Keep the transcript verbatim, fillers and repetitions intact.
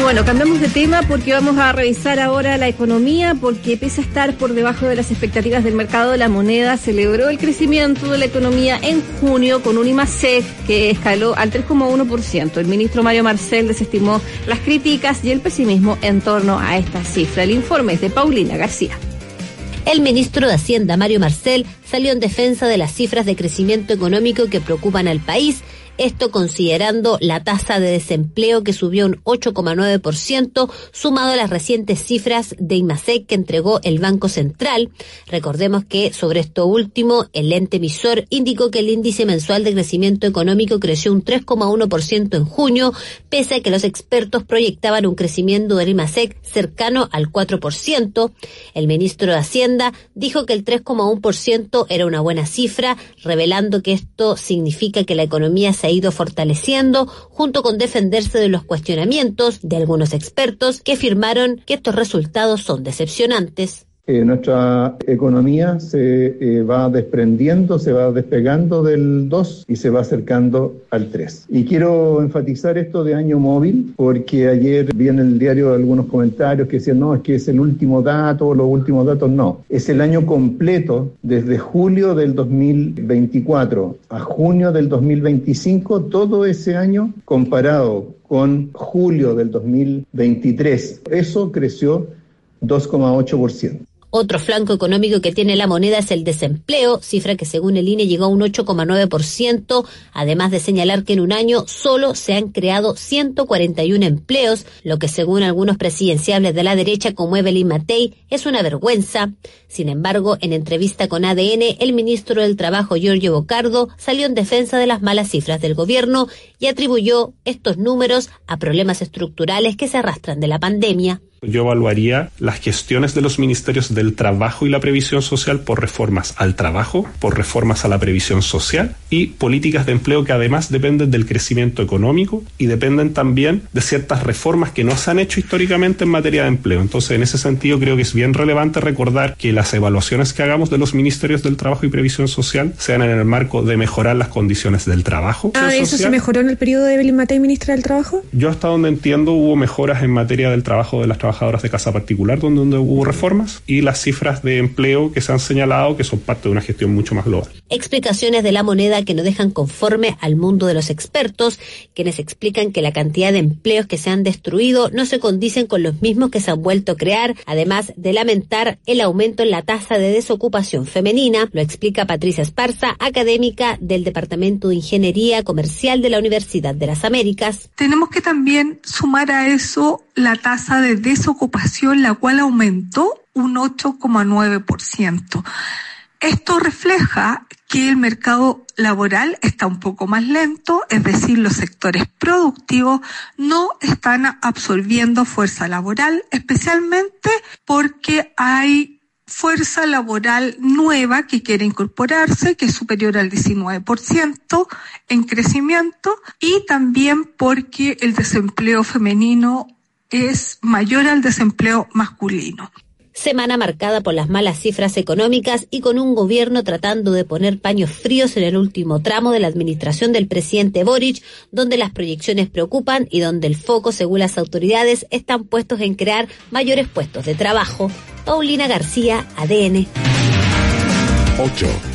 Bueno, cambiamos de tema porque vamos a revisar ahora la economía, porque pese a estar por debajo de las expectativas del mercado de la moneda, celebró el crecimiento de la economía en junio con un IMASEC que escaló al tres coma uno por ciento. El ministro Mario Marcel desestimó las críticas y el pesimismo en torno a esta cifra. El informe es de Paulina García. El ministro de Hacienda, Mario Marcel, salió en defensa de las cifras de crecimiento económico que preocupan al país. Esto considerando la tasa de desempleo que subió un ocho coma nueve por ciento, sumado a las recientes cifras de IMASEC que entregó el Banco Central. Recordemos que sobre esto último, el ente emisor indicó que el índice mensual de crecimiento económico creció un tres coma uno por ciento en junio, pese a que los expertos proyectaban un crecimiento del IMASEC cercano al cuatro por ciento. El ministro de Hacienda dijo que el tres coma uno por ciento era una buena cifra, revelando que esto significa que la economía se ha ido fortaleciendo, junto con defenderse de los cuestionamientos de algunos expertos que afirmaron que estos resultados son decepcionantes. Eh, nuestra economía se eh, va desprendiendo, se va despegando del dos y se va acercando al tres. Y quiero enfatizar esto de año móvil, porque ayer vi en el diario algunos comentarios que decían, no, es que es el último dato, los últimos datos, no. Es el año completo, desde julio del dos mil veinticuatro a junio del dos mil veinticinco, todo ese año comparado con julio del dos mil veintitrés. Eso creció dos coma ocho por ciento. Otro flanco económico que tiene la moneda es el desempleo, cifra que según el I N E llegó a un ocho coma nueve por ciento, además de señalar que en un año solo se han creado ciento cuarenta y uno empleos, lo que según algunos presidenciables de la derecha como Evelyn Matei es una vergüenza. Sin embargo, en entrevista con A D N, el ministro del Trabajo, Giorgio Bocardo, salió en defensa de las malas cifras del gobierno y atribuyó estos números a problemas estructurales que se arrastran de la pandemia. Yo evaluaría las gestiones de los ministerios del Trabajo y la Previsión Social por reformas al trabajo, por reformas a la previsión social y políticas de empleo que además dependen del crecimiento económico y dependen también de ciertas reformas que no se han hecho históricamente en materia de empleo. Entonces, en ese sentido, creo que es bien relevante recordar que las evaluaciones que hagamos de los ministerios del Trabajo y Previsión Social sean en el marco de mejorar las condiciones del trabajo. Ah, ¿eso social. Se mejoró en el periodo de Evelyn Matei, ministra del Trabajo? Yo hasta donde entiendo hubo mejoras en materia del trabajo de las trabajadoras de casa particular, donde, donde hubo reformas, y las cifras de empleo que se han señalado que son parte de una gestión mucho más global. Explicaciones de la moneda que no dejan conforme al mundo de los expertos, quienes explican que la cantidad de empleos que se han destruido no se condicen con los mismos que se han vuelto a crear, además de lamentar el aumento en la tasa de desocupación femenina. Lo explica Patricia Esparza, académica del Departamento de Ingeniería Comercial de la Universidad de las Américas. Tenemos que también sumar a eso la tasa de desocupación, la cual aumentó un ocho coma nueve por ciento. Esto refleja que el mercado laboral está un poco más lento, es decir, los sectores productivos no están absorbiendo fuerza laboral, especialmente porque hay fuerza laboral nueva que quiere incorporarse, que es superior al diecinueve por ciento en crecimiento, y también porque el desempleo femenino es mayor al desempleo masculino. Semana marcada por las malas cifras económicas y con un gobierno tratando de poner paños fríos en el último tramo de la administración del presidente Boric, donde las proyecciones preocupan y donde el foco, según las autoridades, están puestos en crear mayores puestos de trabajo. Paulina García, A D N. ocho.